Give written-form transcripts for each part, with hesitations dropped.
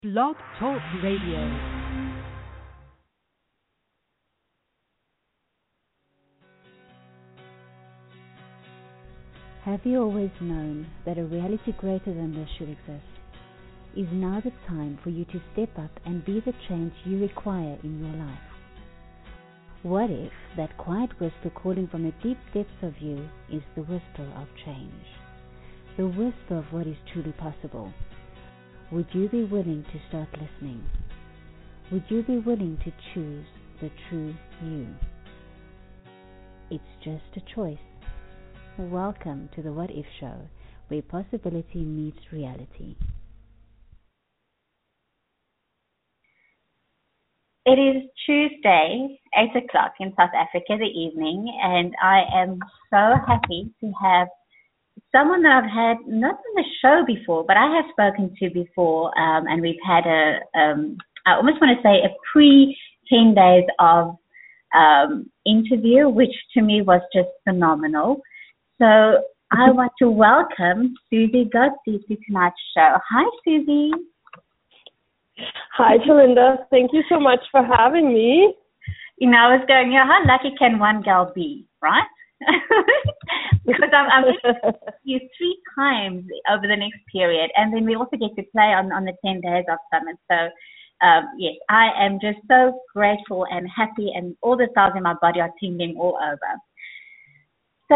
Blog Talk Radio. Have you always known that a reality greater than this should exist? Is now the time for you to step up and be the change you require in your life? What if that quiet whisper calling from the deep depths of you is the whisper of change? The whisper of what is truly possible? Would you be willing to start listening? Would you be willing to choose the true you? It's just a choice. Welcome to the What If Show, where possibility meets reality. It is Tuesday, 8 o'clock in South Africa, the evening, and I am so happy to have someone that I've had not on the show before, but I have spoken to before, and we've had I almost want to say a pre-10 days of interview, which to me was just phenomenal. So I want to welcome Susie Godsey to tonight's show. Hi, Susie. Hi, Talinda. Thank you so much for having me. You know, I was going, how lucky can one girl be, right? Because I'm going to you 3 times over the next period, and then we also get to play on the 10 days of Summit. So, yes, I am just so grateful and happy, and all the cells in my body are tingling all over. So,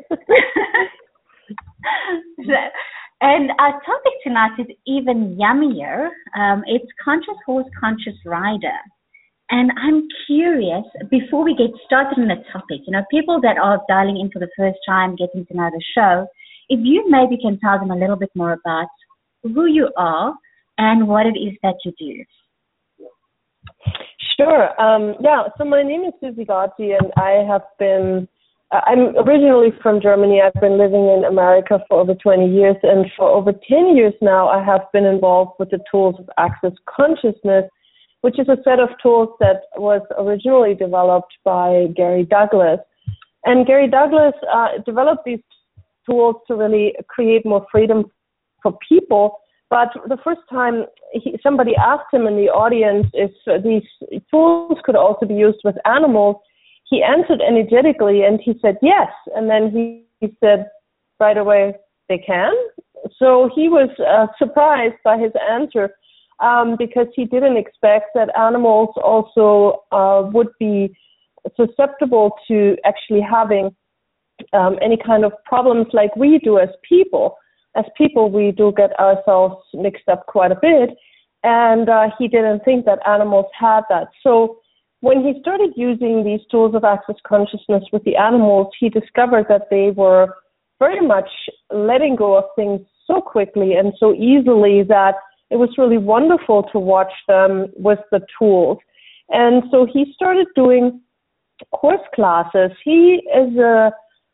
and our topic tonight is even yummier. It's Conscious Horse, Conscious Rider. And I'm curious, before we get started on the topic, people that are dialing in for the first time, getting to know the show, if you maybe can tell them a little bit more about who you are and what it is that you do. Sure. So my name is Susie Godsey, and I'm originally from Germany. I've been living in America for over 20 years, and for over 10 years now, I have been involved with the tools of Access Consciousness, which is a set of tools that was originally developed by Gary Douglas. And Gary Douglas developed these tools to really create more freedom for people. But the first time somebody asked him in the audience if these tools could also be used with animals, he answered energetically and he said yes. And then he said right away, they can. So he was surprised by his answer because he didn't expect that animals also would be susceptible to actually having any kind of problems like we do as people. As people, we do get ourselves mixed up quite a bit. And he didn't think that animals had that. So when he started using these tools of Access Consciousness with the animals, he discovered that they were very much letting go of things so quickly and so easily that it was really wonderful to watch them with the tools. And so he started doing horse classes. He is a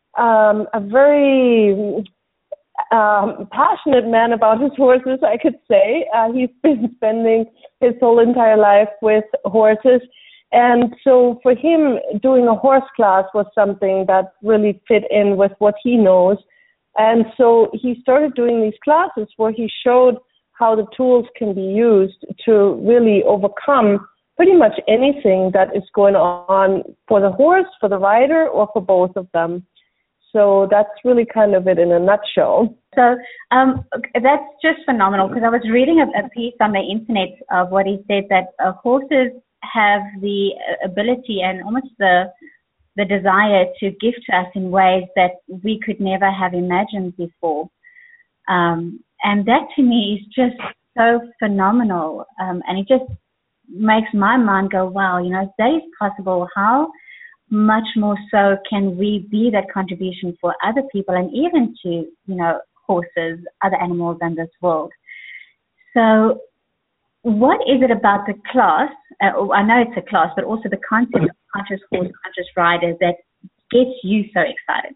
very passionate man about his horses, I could say. He's been spending his whole entire life with horses. And so for him, doing a horse class was something that really fit in with what he knows. And so he started doing these classes where he showed how the tools can be used to really overcome pretty much anything that is going on for the horse, for the rider, or for both of them. So that's really kind of it in a nutshell. So that's just phenomenal, because I was reading a piece on the internet of what he said, that horses have the ability and almost the desire to give to us in ways that we could never have imagined before. And that to me is just so phenomenal. And it just makes my mind go, wow, if that is possible, how much more so can we be that contribution for other people and even to, horses, other animals in this world. So what is it about the class, I know it's a class, but also the concept of Conscious Horse, Conscious Rider that gets you so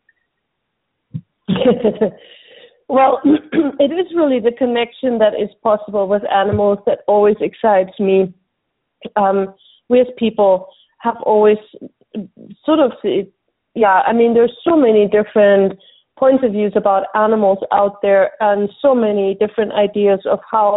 excited? Well, it is really the connection that is possible with animals that always excites me. We as people have always sort of, there's so many different points of views about animals out there and so many different ideas of how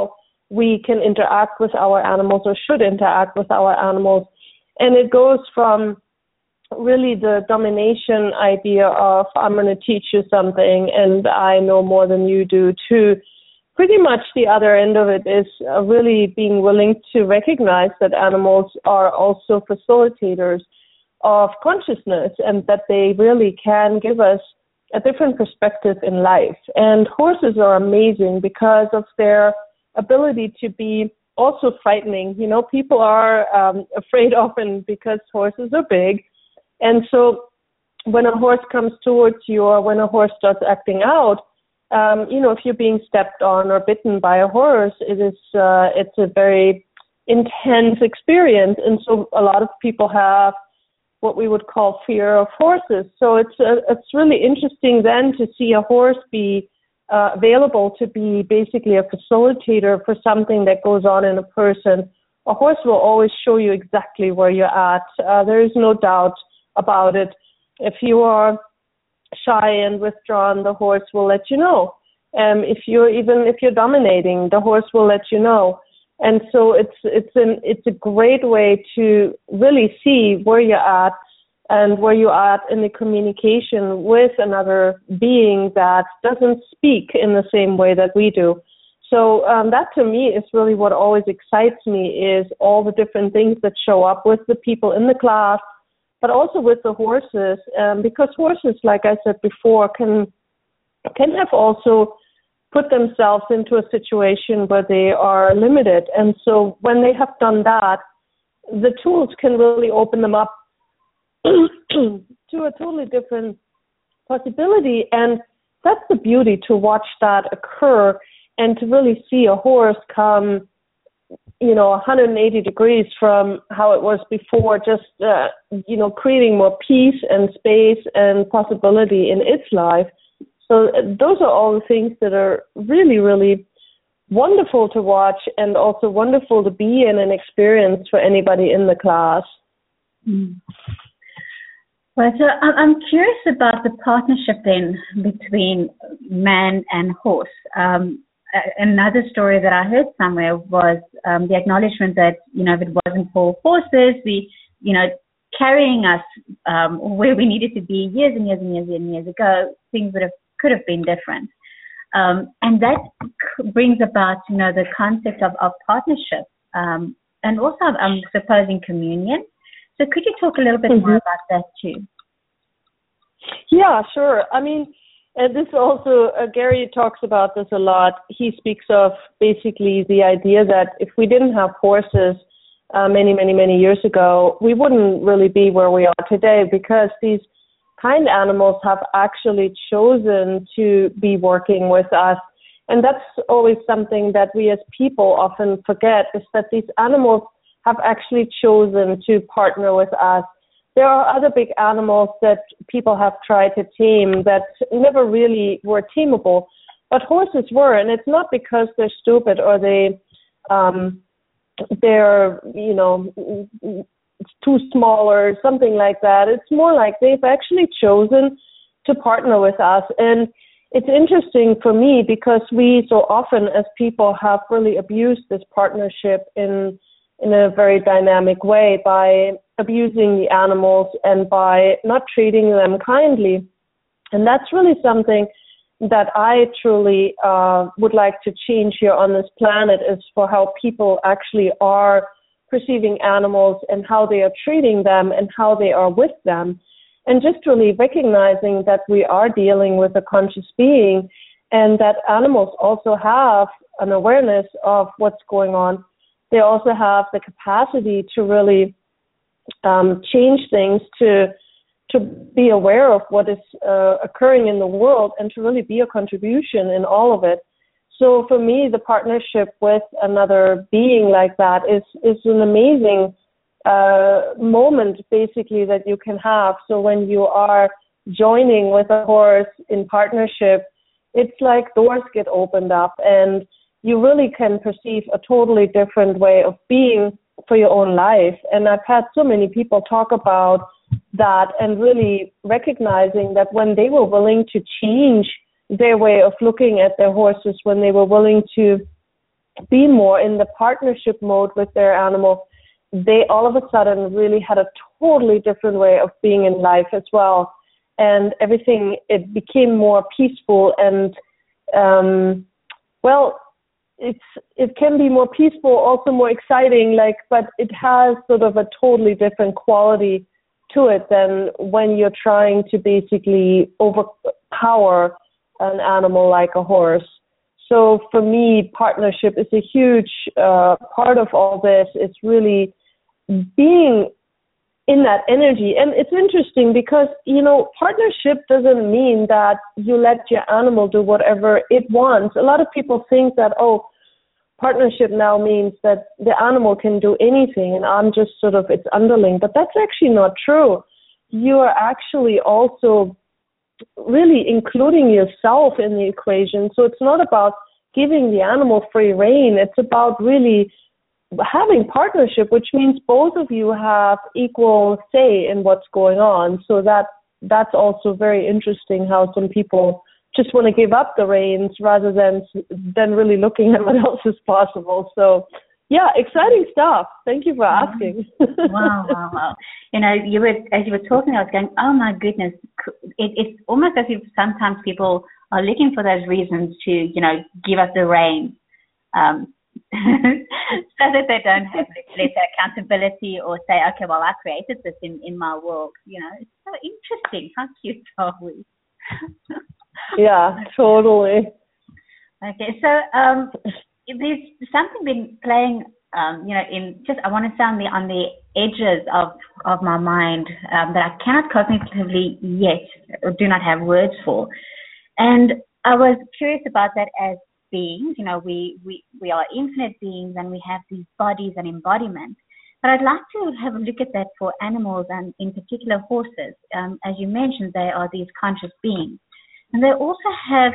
we can interact with our animals or should interact with our animals. And it goes from really the domination idea of I'm going to teach you something and I know more than you do, to pretty much the other end of it is really being willing to recognize that animals are also facilitators of consciousness and that they really can give us a different perspective in life. And horses are amazing because of their ability to be also frightening. You know, people are afraid often because horses are big. And so when a horse comes towards you or when a horse starts acting out, if you're being stepped on or bitten by a horse, it's a very intense experience. And so a lot of people have what we would call fear of horses. So it's really interesting then to see a horse be available to be basically a facilitator for something that goes on in a person. A horse will always show you exactly where you're at. There is no doubt about it. If you are shy and withdrawn, the horse will let you know. If you're dominating, the horse will let you know. And so it's a great way to really see where you're at and where you're at in the communication with another being that doesn't speak in the same way that we do. So that to me is really what always excites me, is all the different things that show up with the people in the class, but also with the horses, because horses, like I said before, can have also put themselves into a situation where they are limited. And so when they have done that, the tools can really open them up to a totally different possibility. And that's the beauty, to watch that occur and to really see a horse come 180 degrees from how it was before, just, creating more peace and space and possibility in its life. So those are all the things that are really, really wonderful to watch and also wonderful to be in and experience for anybody in the class. Mm. Well, so I'm curious about the partnership then between man and horse. Another story that I heard somewhere was the acknowledgement that, if it wasn't for horses, carrying us where we needed to be years and years and years and years ago, things could have been different. And that brings about, the concept of partnership and also, I'm supposing, communion. So could you talk a little bit more about that too? Yeah, sure. I mean, this also, Gary talks about this a lot. He speaks of basically the idea that if we didn't have horses many, many, many years ago, we wouldn't really be where we are today, because these kind animals have actually chosen to be working with us. And that's always something that we as people often forget, is that these animals have actually chosen to partner with us. There are other big animals that people have tried to tame that never really were tameable, but horses were. And it's not because they're stupid or they're too small or something like that. It's more like they've actually chosen to partner with us. And it's interesting for me because we so often as people have really abused this partnership in a very dynamic way by abusing the animals and by not treating them kindly. And that's really something that I truly would like to change here on this planet, is for how people actually are perceiving animals and how they are treating them and how they are with them. And just really recognizing that we are dealing with a conscious being and that animals also have an awareness of what's going on. They also have the capacity to really change things, to be aware of what is occurring in the world and to really be a contribution in all of it. So for me, the partnership with another being like that is an amazing moment, basically, that you can have. So when you are joining with a horse in partnership, it's like doors get opened up and you really can perceive a totally different way of being for your own life. And I've had so many people talk about that and really recognizing that when they were willing to change their way of looking at their horses, when they were willing to be more in the partnership mode with their animal, they all of a sudden really had a totally different way of being in life as well. And everything, it became more peaceful and, it can be more peaceful, also more exciting, but it has sort of a totally different quality to it than when you're trying to basically overpower an animal like a horse. So for me, partnership is a huge part of all this. It's really being in that energy. And it's interesting because, partnership doesn't mean that you let your animal do whatever it wants. A lot of people think that, partnership now means that the animal can do anything and I'm just sort of its underling. But that's actually not true. You are actually also really including yourself in the equation. So it's not about giving the animal free rein. It's about really having partnership, which means both of you have equal say in what's going on. So that's also very interesting how some people just want to give up the reins rather than really looking at what else is possible. So, yeah, exciting stuff. Thank you for asking. Wow. As you were talking, I was going, oh my goodness. It's almost as if sometimes people are looking for those reasons to, give us the reins, so that they don't have less accountability or say, okay, well, I created this in my world. It's so interesting. How cute are we? Yeah, totally. Okay, so there's something been playing, I want to say on the edges of my mind that I cannot cognitively yet or do not have words for. And I was curious about that as beings. We are infinite beings and we have these bodies and embodiments. But I'd like to have a look at that for animals and in particular horses. As you mentioned, they are these conscious beings. And they also have,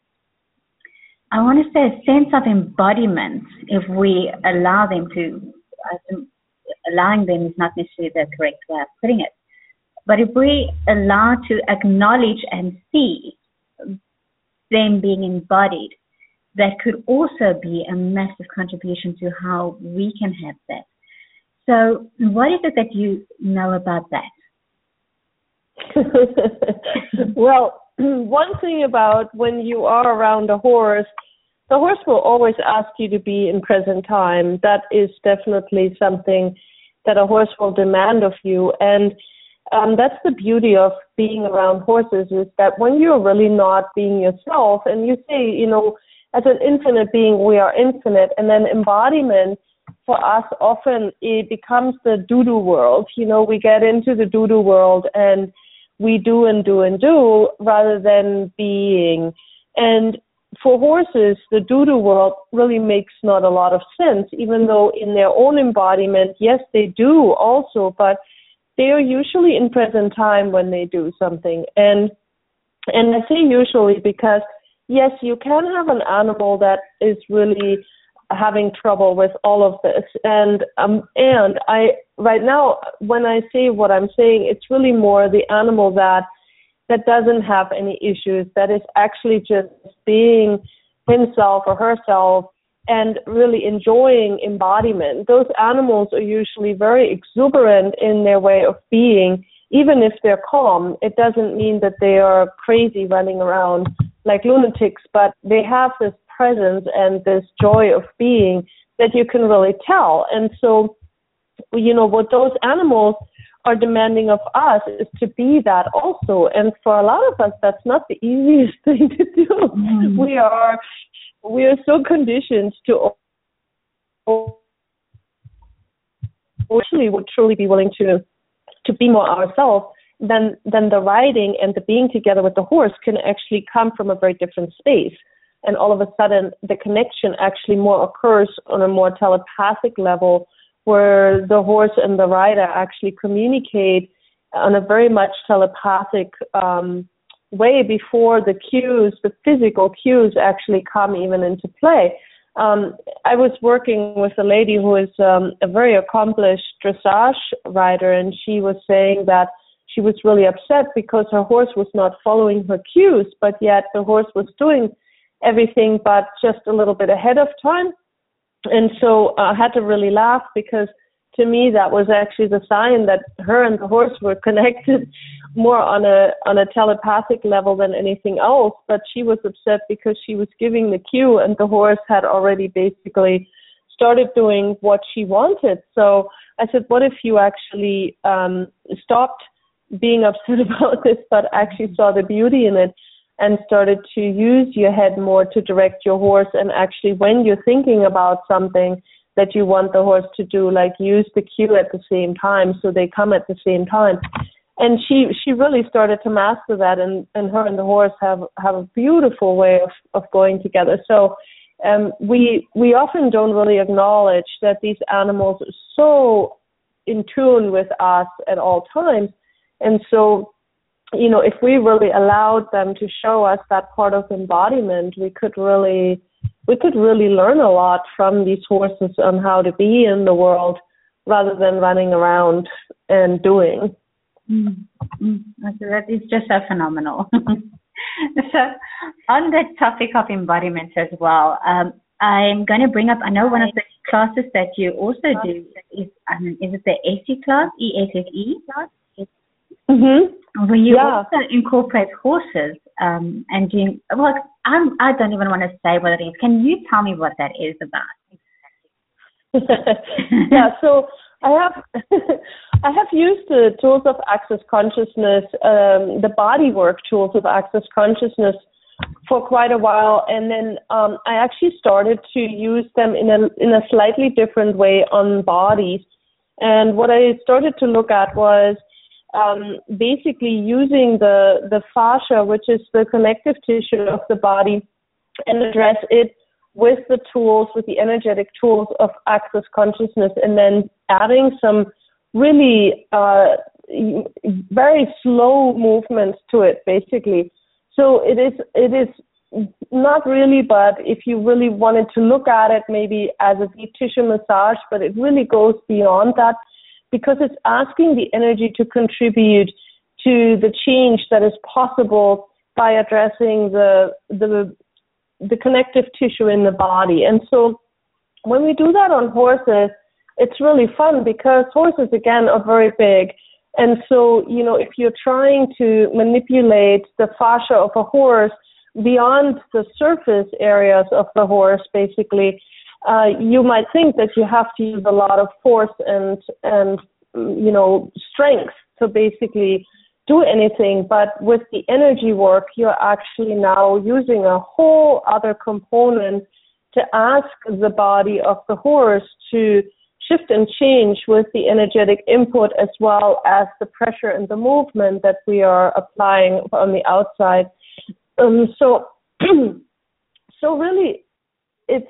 I want to say, a sense of embodiment if we allow them to, allowing them is not necessarily the correct way of putting it, but if we allow to acknowledge and see them being embodied, that could also be a massive contribution to how we can have that. So what is it that you know about that? Well, one thing about when you are around a horse, the horse will always ask you to be in present time. That is definitely something that a horse will demand of you. And that's the beauty of being around horses, is that when you're really not being yourself, and you say, as an infinite being, we are infinite, and then embodiment for us often it becomes the do-do world. We get into the do-do world and we do and do and do rather than being. And for horses, the do-do world really makes not a lot of sense, even though in their own embodiment, yes, they do also, but they are usually in present time when they do something. And I say usually because, yes, you can have an animal that is really having trouble with all of this. And I right now, when I say what I'm saying, it's really more the animal that doesn't have any issues, that is actually just being himself or herself and really enjoying embodiment. Those animals are usually very exuberant in their way of being. Even if they're calm, it doesn't mean that they are crazy running around like lunatics, but they have this presence and this joy of being that you can really tell. And so, what those animals are demanding of us is to be that also. And for a lot of us, that's not the easiest thing to do. Mm. We are so conditioned to actually would truly be willing to be more ourselves, then the riding and the being together with the horse can actually come from a very different space. And all of a sudden, the connection actually more occurs on a more telepathic level, where the horse and the rider actually communicate on a very much telepathic way before the cues, the physical cues actually come even into play. I was working with a lady who is a very accomplished dressage rider, and she was saying that she was really upset because her horse was not following her cues, but yet the horse was doing everything but just a little bit ahead of time. And so I had to really laugh, because to me that was actually the sign that her and the horse were connected more on a telepathic level than anything else. But she was upset because she was giving the cue and the horse had already basically started doing what she wanted. So I said, what if you actually stopped being upset about this, but actually saw the beauty in it and started to use your head more to direct your horse, and actually when you're thinking about something that you want the horse to do, like use the cue at the same time so they come at the same time. And she really started to master that, and her and the horse have a beautiful way of going together. So we often don't really acknowledge that these animals are so in tune with us at all times. And so, you know, if we really allowed them to show us that part of embodiment, we could really learn a lot from these horses on how to be in the world rather than running around and doing. That is just so phenomenal. So on the topic of embodiment as well, I'm going to bring up, I know one of the classes that you also do is it the ESSE class, ESSE class? Mm-hmm. Where you also incorporate horses and doing, well, I don't even want to say what it is. Can you tell me what that is about? Yeah, so I have used the tools of Access Consciousness, the bodywork tools of Access Consciousness for quite a while, and then I actually started to use them in a slightly different way on bodies. And what I started to look at was basically using the fascia, which is the connective tissue of the body, and address it with the tools, with the energetic tools of Access Consciousness, and then adding some really very slow movements to it, basically. So it is not really, but if you really wanted to look at it maybe as a deep tissue massage, but it really goes beyond that, because it's asking the energy to contribute to the change that is possible by addressing the connective tissue in the body. And so when we do that on horses, it's really fun, because horses, again, are very big. And so, you know, if you're trying to manipulate the fascia of a horse beyond the surface areas of the horse, basically, you might think that you have to use a lot of force and you know, strength to basically do anything. But with the energy work, you're actually now using a whole other component to ask the body of the horse to shift and change with the energetic input, as well as the pressure and the movement that we are applying on the outside. So really, it's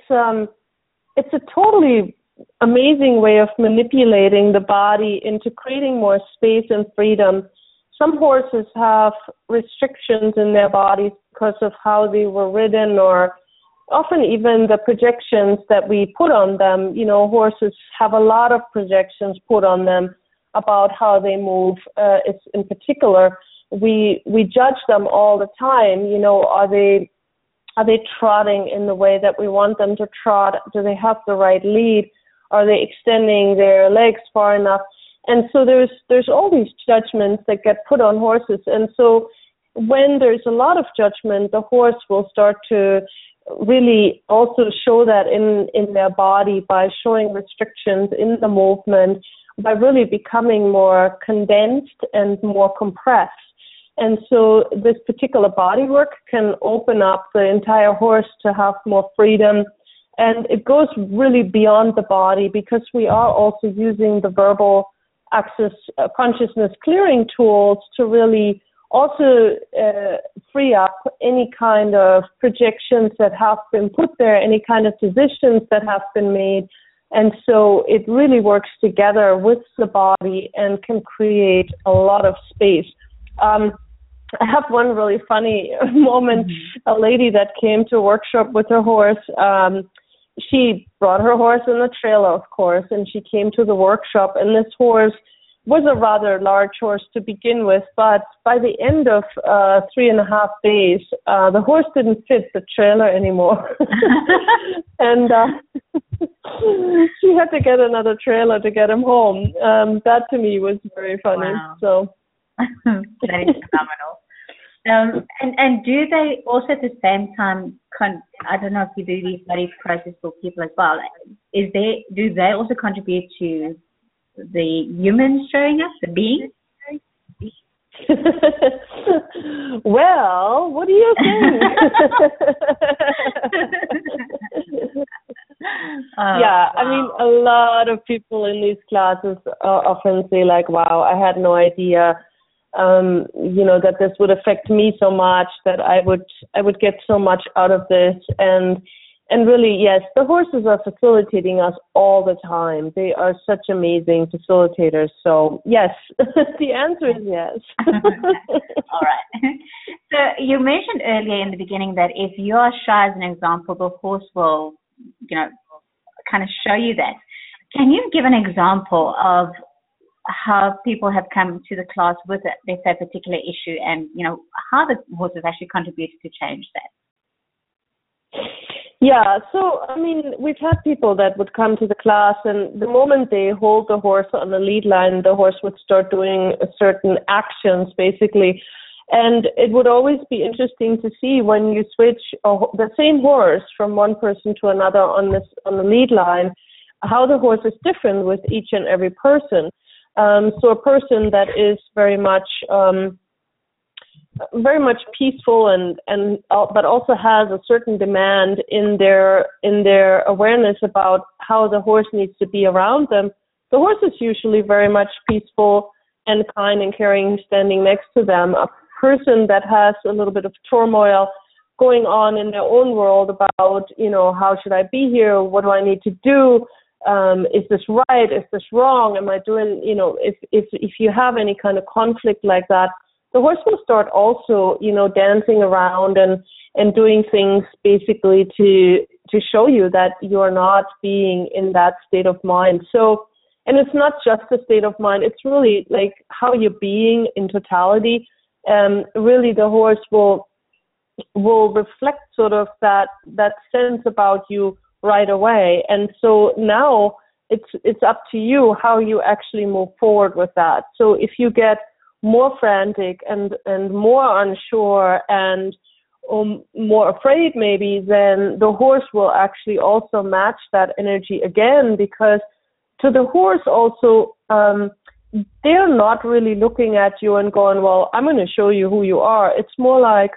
a totally amazing way of manipulating the body into creating more space and freedom. Some horses have restrictions in their bodies because of how they were ridden, or often even the projections that we put on them. You know, horses have a lot of projections put on them about how they move. It's in particular, we judge them all the time. You know, are they trotting in the way that we want them to trot? Do they have the right lead? Are they extending their legs far enough? And so there's all these judgments that get put on horses. And so when there's a lot of judgment, the horse will start to really also show that in their body by showing restrictions in the movement, by really becoming more condensed and more compressed. And so this particular body work can open up the entire horse to have more freedom. And it goes really beyond the body, because we are also using the verbal Access Consciousness clearing tools to really also free up any kind of projections that have been put there, any kind of decisions that have been made. And so it really works together with the body and can create a lot of space. I have one really funny moment. A lady that came to a workshop with her horse, she brought her horse in the trailer, of course, and she came to the workshop, and this horse was a rather large horse to begin with, but by the end of 3.5 days, the horse didn't fit the trailer anymore. And She had to get another trailer to get him home. That to me was very funny. Wow. So that is phenomenal. And do they also at the same time, I don't know if you do these study process for people as well, do they also contribute to the humans showing up, the beings? Well, what do you think? Yeah, I mean, a lot of people in these classes often say like, wow, I had no idea, that this would affect me so much, that I would get so much out of this. And really, yes, the horses are facilitating us all the time. They are such amazing facilitators. So, yes, the answer is yes. All right. So you mentioned earlier in the beginning that if you are shy, as an example, the horse will, kind of show you that. Can you give an example of how people have come to the class with, let's say, a particular issue and, how the horses actually contributed to change that? Yeah, so, I mean, we've had people that would come to the class, and the moment they hold the horse on the lead line, the horse would start doing certain actions, basically. And it would always be interesting to see when you switch the same horse from one person to another on the lead line, how the horse is different with each and every person. So a person that is very much peaceful and but also has a certain demand in their awareness about how the horse needs to be around them. The horse is usually very much peaceful and kind and caring, standing next to them. A person that has a little bit of turmoil going on in their own world about, how should I be here? What do I need to do? Is this right? Is this wrong? Am I doing, if you have any kind of conflict like that, the horse will start also, dancing around and doing things basically to show you that you're not being in that state of mind. So, and it's not just a state of mind, it's really like how you're being in totality. Really the horse will reflect sort of that sense about you right away. And so now it's up to you how you actually move forward with that. So if you get more frantic and more unsure and more afraid maybe, then the horse will actually also match that energy again, because to the horse also, they're not really looking at you and going, well, I'm going to show you who you are. It's more like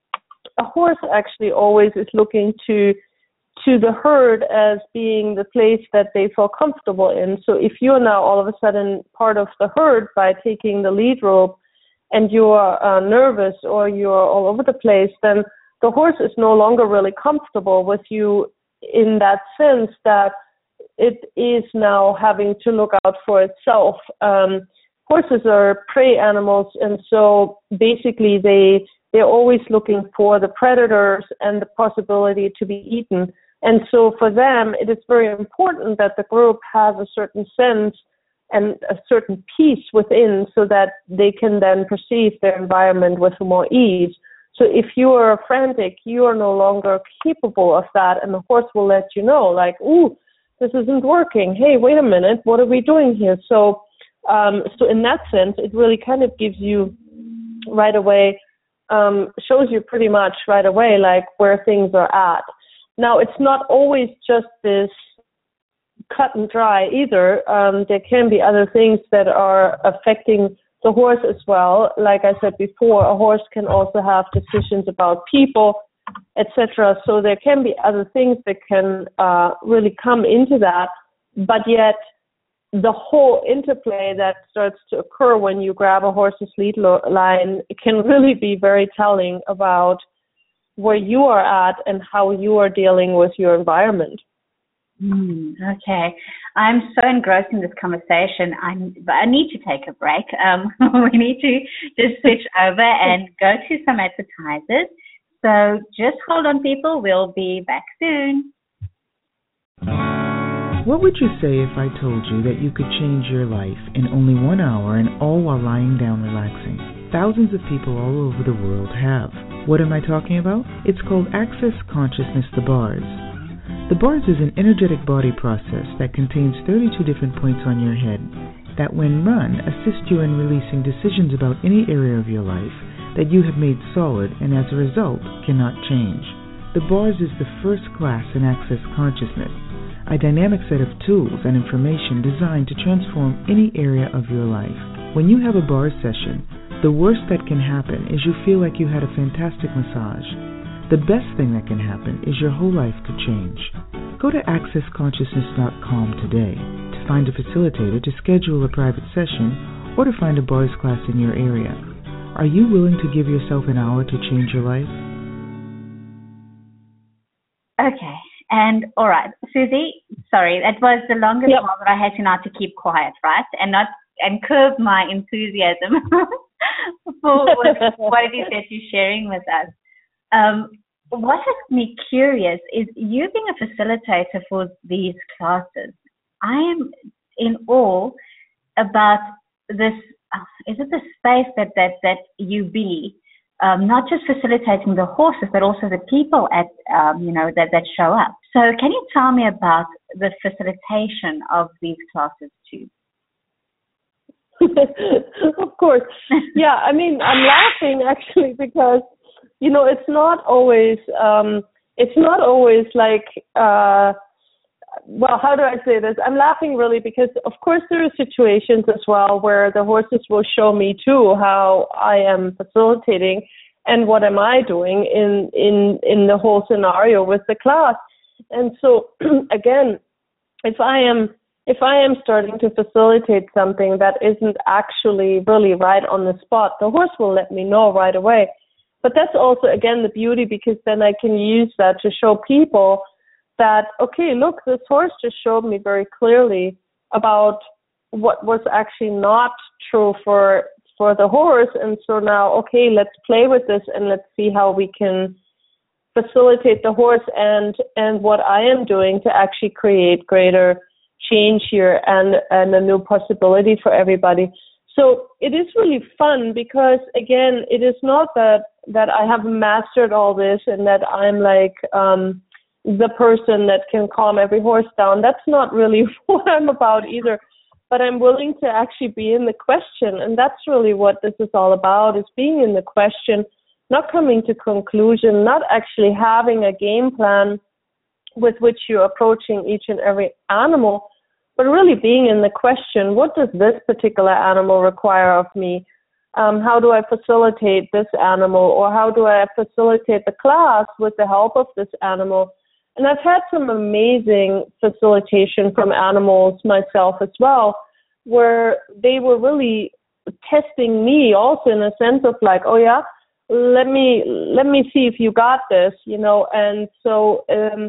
a horse actually always is looking to the herd as being the place that they feel comfortable in. So if you're now all of a sudden part of the herd by taking the lead rope and you're nervous or you're all over the place, then the horse is no longer really comfortable with you in that sense that it is now having to look out for itself. Horses are prey animals, and so basically they're always looking for the predators and the possibility to be eaten. And so for them, it is very important that the group has a certain sense and a certain peace within so that they can then perceive their environment with more ease. So if you are frantic, you are no longer capable of that, and the horse will let you know, like, ooh, this isn't working. Hey, wait a minute, what are we doing here? So in that sense, it really kind of gives you right away, shows you pretty much right away, like where things are at. Now, it's not always just this cut and dry either. There can be other things that are affecting the horse as well. Like I said before, a horse can also have decisions about people, etc. So there can be other things that can really come into that, but yet the whole interplay that starts to occur when you grab a horse's lead line can really be very telling about where you are at and how you are dealing with your environment. Okay. I'm so engrossed in this conversation, but I need to take a break. We need to just switch over and go to some advertisers. So just hold on, people. We'll be back soon. What would you say if I told you that you could change your life in only 1 hour and all while lying down relaxing? Thousands of people all over the world have. What am I talking about? It's called Access Consciousness, the Bars. The bars is an energetic body process that contains 32 different points on your head that, when run, assist you in releasing decisions about any area of your life that you have made solid and as a result cannot change. The bars is the first class in Access Consciousness, a dynamic set of tools and information designed to transform any area of your life. When you have a bars session, the worst that can happen is you feel like you had a fantastic massage. The best thing that can happen is your whole life could change. Go to accessconsciousness.com today to find a facilitator to schedule a private session or to find a bars class in your area. Are you willing to give yourself an hour to change your life? Okay. And all right, Susie, sorry, that was the longest while that I had to now to keep quiet, right? And curb my enthusiasm for what it is that you're sharing with us. What has me curious is you being a facilitator for these classes. I am in awe about this. Is it the space that you be? Not just facilitating the horses, but also the people at that show up. So, can you tell me about the facilitation of these classes too? Of course, yeah. I mean, I'm laughing actually because it's not always like. Well, how do I say this? I'm laughing really because, of course, there are situations as well where the horses will show me too how I am facilitating and what am I doing in the whole scenario with the class. And so, again, if I am starting to facilitate something that isn't actually really right on the spot, the horse will let me know right away. But that's also, again, the beauty, because then I can use that to show people that, okay, look, this horse just showed me very clearly about what was actually not true for the horse. And so now, okay, let's play with this and let's see how we can facilitate the horse and what I am doing to actually create greater change here and a new possibility for everybody. So it is really fun because, again, it is not that I have mastered all this and that I'm like the person that can calm every horse down. That's not really what I'm about either. But I'm willing to actually be in the question, and that's really what this is all about, is being in the question, not coming to conclusion, not actually having a game plan with which you're approaching each and every animal, but really being in the question, what does this particular animal require of me? How do I facilitate this animal, or how do I facilitate the class with the help of this animal? And I've had some amazing facilitation from animals myself as well, where they were really testing me also in a sense of like, oh yeah, let me see if you got this, And so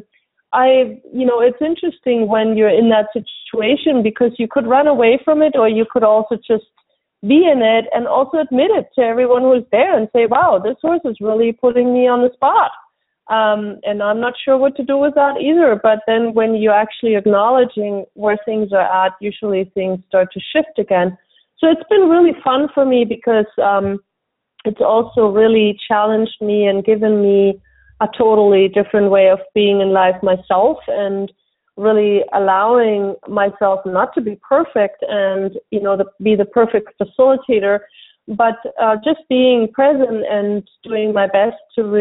it's interesting when you're in that situation, because you could run away from it, or you could also just be in it and also admit it to everyone who's there and say, wow, this horse is really putting me on the spot. And I'm not sure what to do with that either. But then when you're actually acknowledging where things are at, usually things start to shift again. So it's been really fun for me because it's also really challenged me and given me a totally different way of being in life myself, and really allowing myself not to be perfect and, be the perfect facilitator, but just being present and doing my best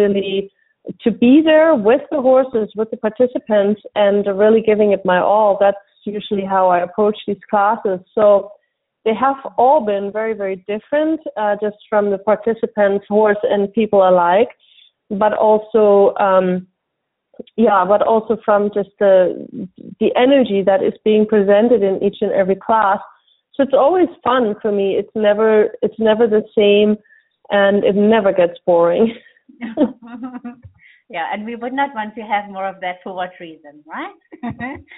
to be there with the horses, with the participants, and really giving it my all. That's usually how I approach these classes. So they have all been very, very different, just from the participants, horse and people alike, but also, from just the energy that is being presented in each and every class. So it's always fun for me. It's never the same, and it never gets boring. Yeah, and we would not want to have more of that. For what reason, right?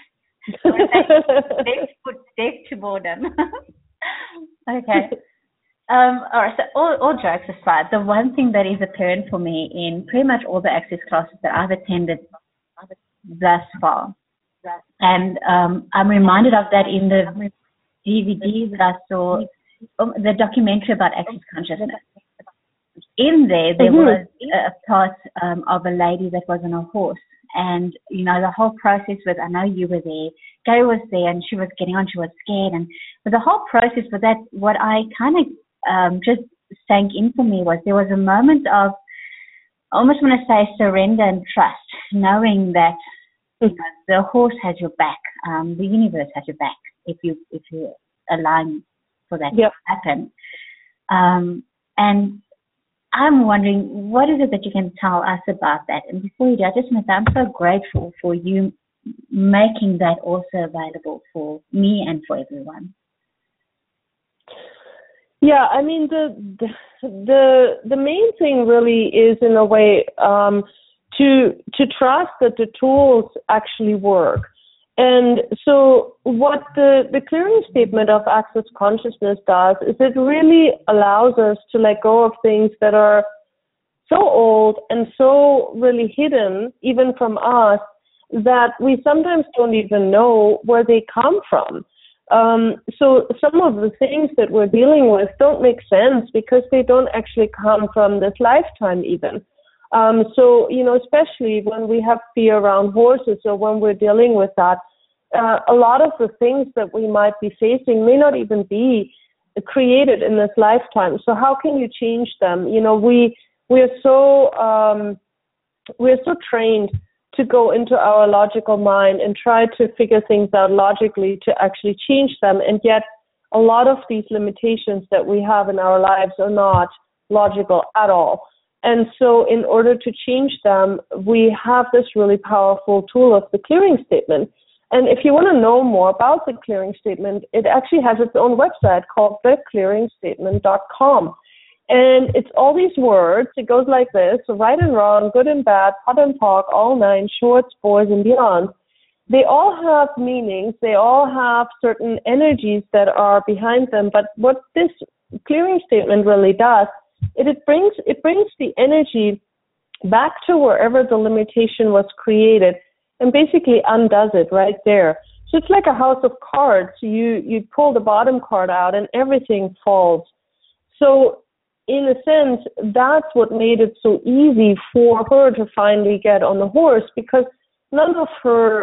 Death to boredom. Okay. All right. So all jokes aside, the one thing that is apparent for me in pretty much all the Access classes that I've attended thus far, and I'm reminded of that in the DVD that I saw, the documentary about Access Consciousness. In there was a part of a lady that was on a horse, and the whole process with, I know you were there, Gay was there, and she was getting on, she was scared, and but the whole process with that, what I kind of just sank in for me was there was a moment of, I almost want to say, surrender and trust, knowing that the horse has your back, the universe has your back if you align for that to happen. And I'm wondering, what is it that you can tell us about that? And before you do, I just want to say I'm so grateful for you making that also available for me and for everyone. Yeah, I mean, the main thing really is, in a way, to trust that the tools actually work. And so what the clearing statement of Access Consciousness does is it really allows us to let go of things that are so old and so really hidden, even from us, that we sometimes don't even know where they come from. So some of the things that we're dealing with don't make sense because they don't actually come from this lifetime even. So, especially when we have fear around horses or when we're dealing with that, a lot of the things that we might be facing may not even be created in this lifetime. So how can you change them? We're so trained to go into our logical mind and try to figure things out logically to actually change them. And yet a lot of these limitations that we have in our lives are not logical at all. And so in order to change them, we have this really powerful tool of the clearing statement. And if you want to know more about the clearing statement, it actually has its own website called theclearingstatement.com. And it's all these words. It goes like this: right and wrong, good and bad, pot and pock, all nine, shorts, boys, and beyond. They all have meanings. They all have certain energies that are behind them. But what this clearing statement really does, it brings the energy back to wherever the limitation was created and basically undoes it right there. So it's like a house of cards. You pull the bottom card out and everything falls. So in a sense, that's what made it so easy for her to finally get on the horse, because none of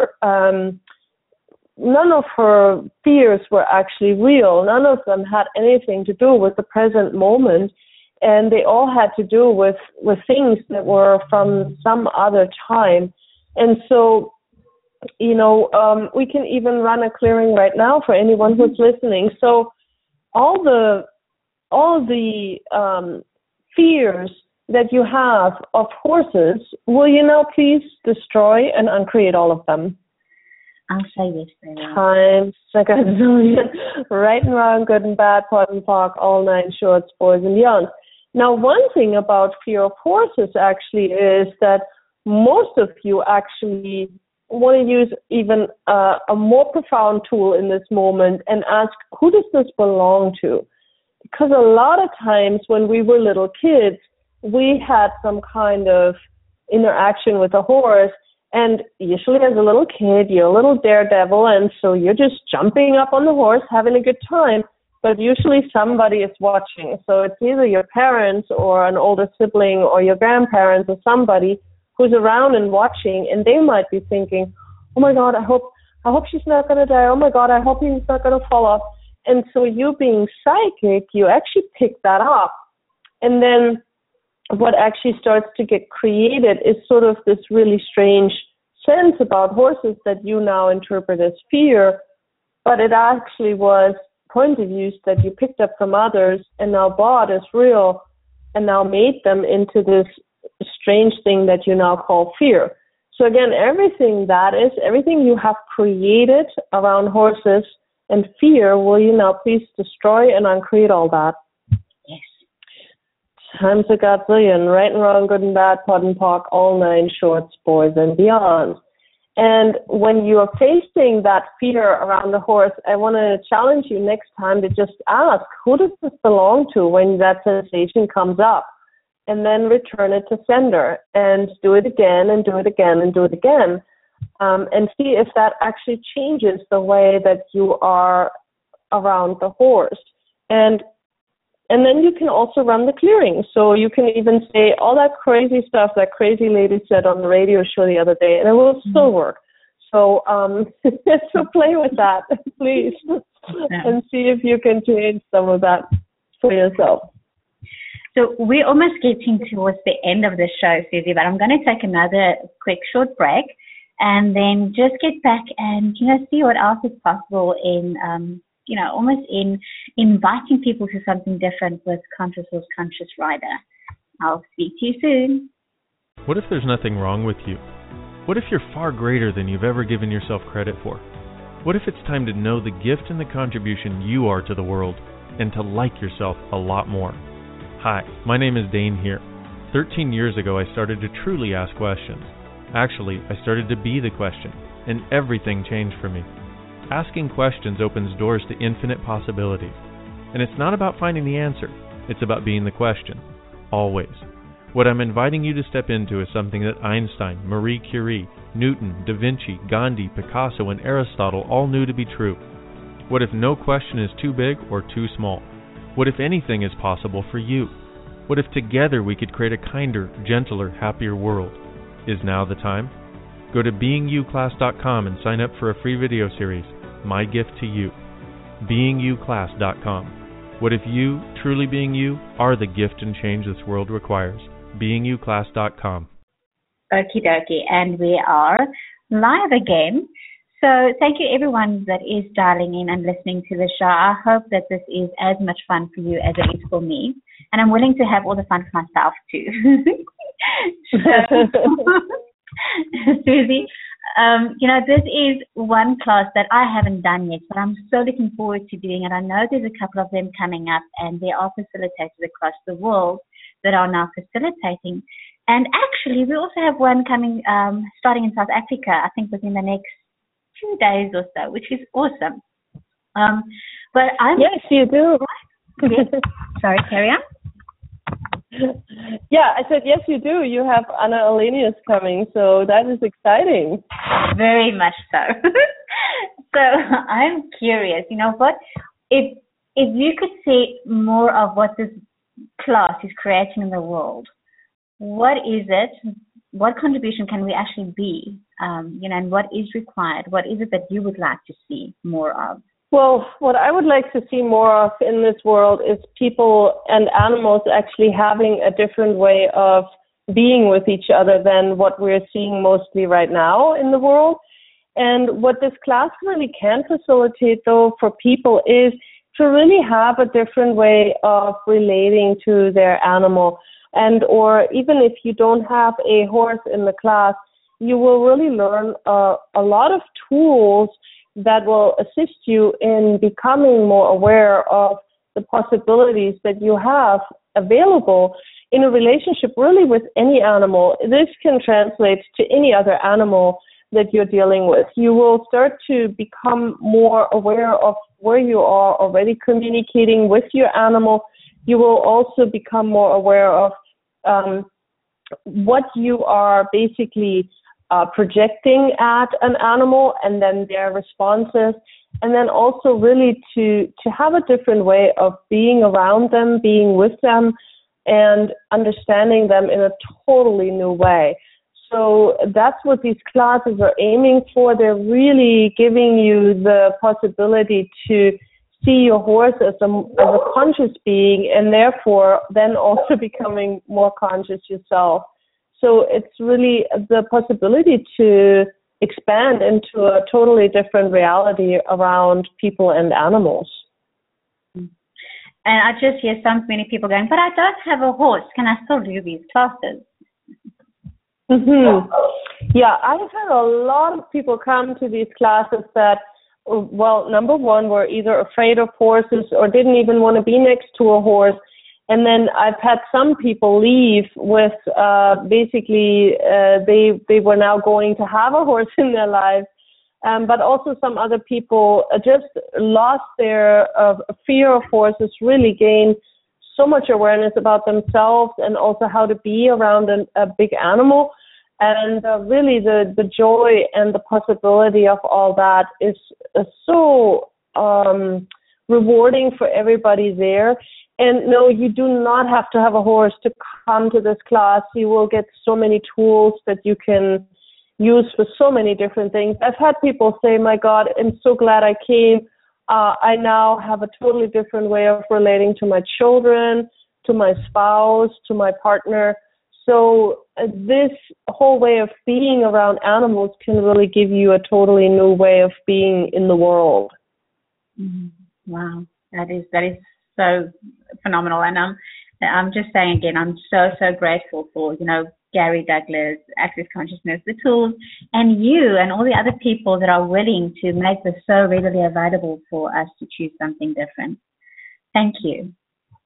her fears were actually real. None of them had anything to do with the present moment, and they all had to do with things that were from some other time. And so, we can even run a clearing right now for anyone who's listening. So all the fears that you have of horses, will you now please destroy and uncreate all of them? I'll say this. Times a gazillion, right and wrong, good and bad, pot and pock, all nine, shorts, boys, and beyond. Now, one thing about fear of horses actually is that most of you actually want to use even a more profound tool in this moment and ask, who does this belong to? Because a lot of times when we were little kids, we had some kind of interaction with a horse, and usually as a little kid, you're a little daredevil, and so you're just jumping up on the horse, having a good time, but usually somebody is watching. So it's either your parents or an older sibling or your grandparents or somebody who's around and watching, and they might be thinking, oh my God, I hope she's not going to die. Oh my God, I hope he's not going to fall off. And so you being psychic, you actually pick that up. And then what actually starts to get created is sort of this really strange sense about horses that you now interpret as fear, but it actually was point of views that you picked up from others and now bought as real and now made them into this strange thing that you now call fear. So again, everything you have created around horses and fear, will you now please destroy and uncreate all that? Yes. Times a gazillion, right and wrong, good and bad, pot and pock, all nine, shorts, boys, and beyond. And when you are facing that fear around the horse, I want to challenge you next time to just ask, who does this belong to when that sensation comes up? And then return it to sender and do it again and do it again and do it again. And see if that actually changes the way that you are around the horse. And And then you can also run the clearing. So you can even say all that crazy stuff that crazy lady said on the radio show the other day, and it will still work. So so play with that, please, and see if you can change some of that for yourself. So we're almost getting towards the end of the show, Susie, but I'm going to take another quick short break and then just get back and, see what else is possible in, almost in inviting people to something different with Conscious Horse, Conscious Rider. I'll speak to you soon. What if there's nothing wrong with you? What if you're far greater than you've ever given yourself credit for? What if it's time to know the gift and the contribution you are to the world and to like yourself a lot more? Hi, my name is Dane here. 13 years ago, I started to truly ask questions. Actually, I started to be the question, and everything changed for me. Asking questions opens doors to infinite possibilities. And it's not about finding the answer, it's about being the question. Always. What I'm inviting you to step into is something that Einstein, Marie Curie, Newton, Da Vinci, Gandhi, Picasso, and Aristotle all knew to be true. What if no question is too big or too small? What if anything is possible for you? What if together we could create a kinder, gentler, happier world? Is now the time? Go to beingyouclass.com and sign up for a free video series, My Gift to You. beingyouclass.com. What if you, truly being you, are the gift and change this world requires? beingyouclass.com. Okie dokie, and we are live again. So thank you everyone that is dialing in and listening to the show. I hope that this is as much fun for you as it is for me. And I'm willing to have all the fun for myself too. Susie, this is one class that I haven't done yet, but I'm so looking forward to doing it. I know there's a couple of them coming up, and there are facilitators across the world that are now facilitating. And actually, we also have one coming, starting in South Africa, I think within the next 2 days or so, which is awesome. But I'm yes, you do. Sorry, carry on. Yeah, I said yes, you do. You have Anna Alenius coming, so that is exciting. Very much so. So I'm curious. What if you could see more of what this class is creating in the world? What is it? What contribution can we actually be? And what is required? What is it that you would like to see more of? Well, what I would like to see more of in this world is people and animals actually having a different way of being with each other than what we're seeing mostly right now in the world. And what this class really can facilitate, though, for people is to really have a different way of relating to their animal. And or even if you don't have a horse in the class, you will really learn a lot of tools that will assist you in becoming more aware of the possibilities that you have available in a relationship really with any animal. This can translate to any other animal that you're dealing with. You will start to become more aware of where you are already communicating with your animal. You will also become more aware of what you are basically projecting at an animal and then their responses, and then also really to have a different way of being around them, being with them, and understanding them in a totally new way. So that's what these classes are aiming for. They're really giving you the possibility to see your horse as a conscious being, and therefore then also becoming more conscious yourself. So it's really the possibility to expand into a totally different reality around people and animals. And I just hear so many people going, but I don't have a horse. Can I still do these classes? Mm-hmm. Yeah, I've had a lot of people come to these classes that, well, number one, were either afraid of horses or didn't even want to be next to a horse. And then I've had some people leave with basically they were now going to have a horse in their lives, but also some other people just lost their fear of horses, really gained so much awareness about themselves and also how to be around a big animal. And really the joy and the possibility of all that is so rewarding for everybody there. And no, you do not have to have a horse to come to this class. You will get so many tools that you can use for so many different things. I've had people say, my God, I'm so glad I came. I now have a totally different way of relating to my children, to my spouse, to my partner. So this whole way of being around animals can really give you a totally new way of being in the world. Wow, that is so phenomenal. And I'm just saying again, I'm so grateful for, Gary Douglas, Access Consciousness, the tools, and you and all the other people that are willing to make this so readily available for us to choose something different. Thank you.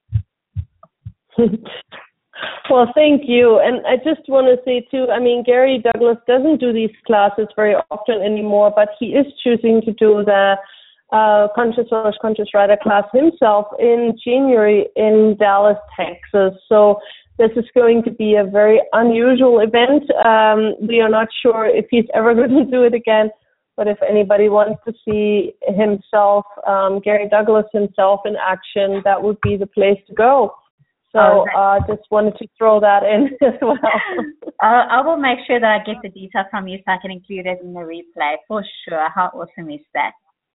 Well, thank you. And I just want to say, too, Gary Douglas doesn't do these classes very often anymore, but he is choosing to do the Conscious Horse, Conscious Rider class himself in January in Dallas, Texas. So this is going to be a very unusual event. We are not sure if he's ever going to do it again, but if anybody wants to see himself, Gary Douglas himself in action, that would be the place to go. So just wanted to throw that in as well. I will make sure that I get the details from you so I can include it in the replay for sure. How awesome is that?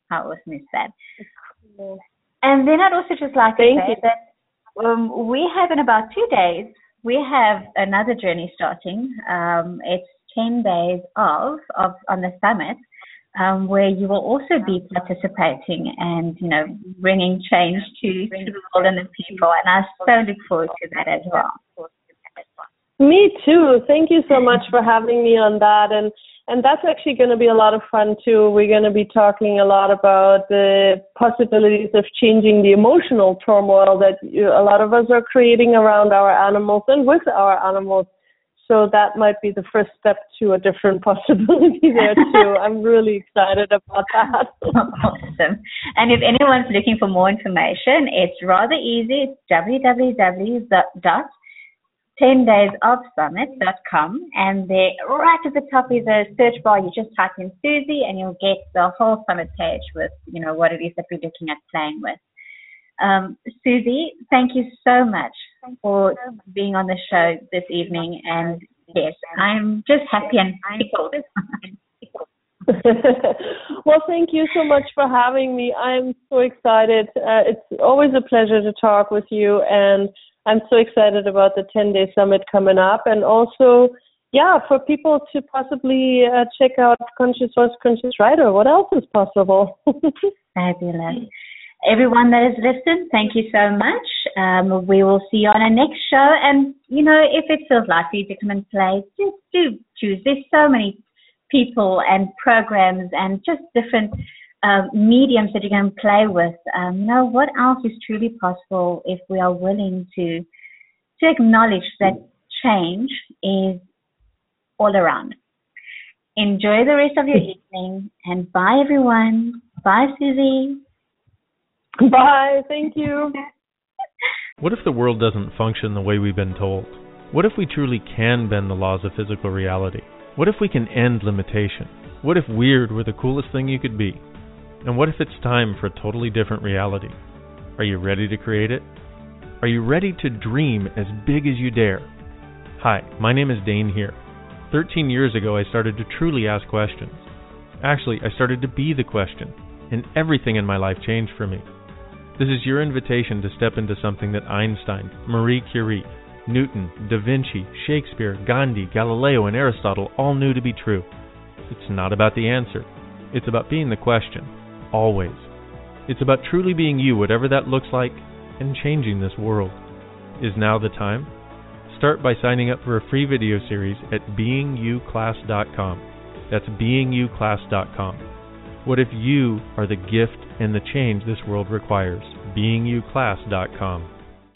Cool. And then I'd also just like to say that we have in about 2 days, we have another journey starting. It's 10 days on the summit, where you will also be participating and, bringing change to the world and the people. And I so look forward to that as well. Me too. Thank you so much for having me on that. And that's actually going to be a lot of fun too. We're going to be talking a lot about the possibilities of changing the emotional turmoil that a lot of us are creating around our animals and with our animals. So that might be the first step to a different possibility there too. I'm really excited about that. Awesome. And if anyone's looking for more information, it's rather easy. It's www.10daysofsummit.com, and there right at the top is a search bar. You just type in Susie and you'll get the whole summit page with, what it is that we're looking at playing with. Susie, thank you so much for being on the show this evening. And yes, I'm just happy and tickled. Well, thank you so much for having me. I'm so excited. It's always a pleasure to talk with you, and I'm so excited about the 10-day summit coming up, and also, for people to possibly check out Conscious Horse, Conscious Rider. What else is possible? Fabulous. Everyone that has listened, thank you so much. We will see you on our next show. And, if it feels like you to come and play, just do choose. There's so many people and programs and just different mediums that you can play with. What else is truly possible if we are willing to acknowledge that change is all around. Enjoy the rest of your evening, and bye, everyone. Bye, Susie. Bye. Thank you. What if the world doesn't function the way we've been told? What if we truly can bend the laws of physical reality? What if we can end limitation? What if weird were the coolest thing you could be? And what if it's time for a totally different reality? Are you ready to create it? Are you ready to dream as big as you dare? Hi, my name is Dane here. 13 years ago, I started to truly ask questions. Actually, I started to be the question, and everything in my life changed for me. This is your invitation to step into something that Einstein, Marie Curie, Newton, Da Vinci, Shakespeare, Gandhi, Galileo, and Aristotle all knew to be true. It's not about the answer. It's about being the question, always. It's about truly being you, whatever that looks like, and changing this world. Is now the time? Start by signing up for a free video series at beingyouclass.com. That's beingyouclass.com. What if you are the gift and the change this world requires? beingyouclass.com.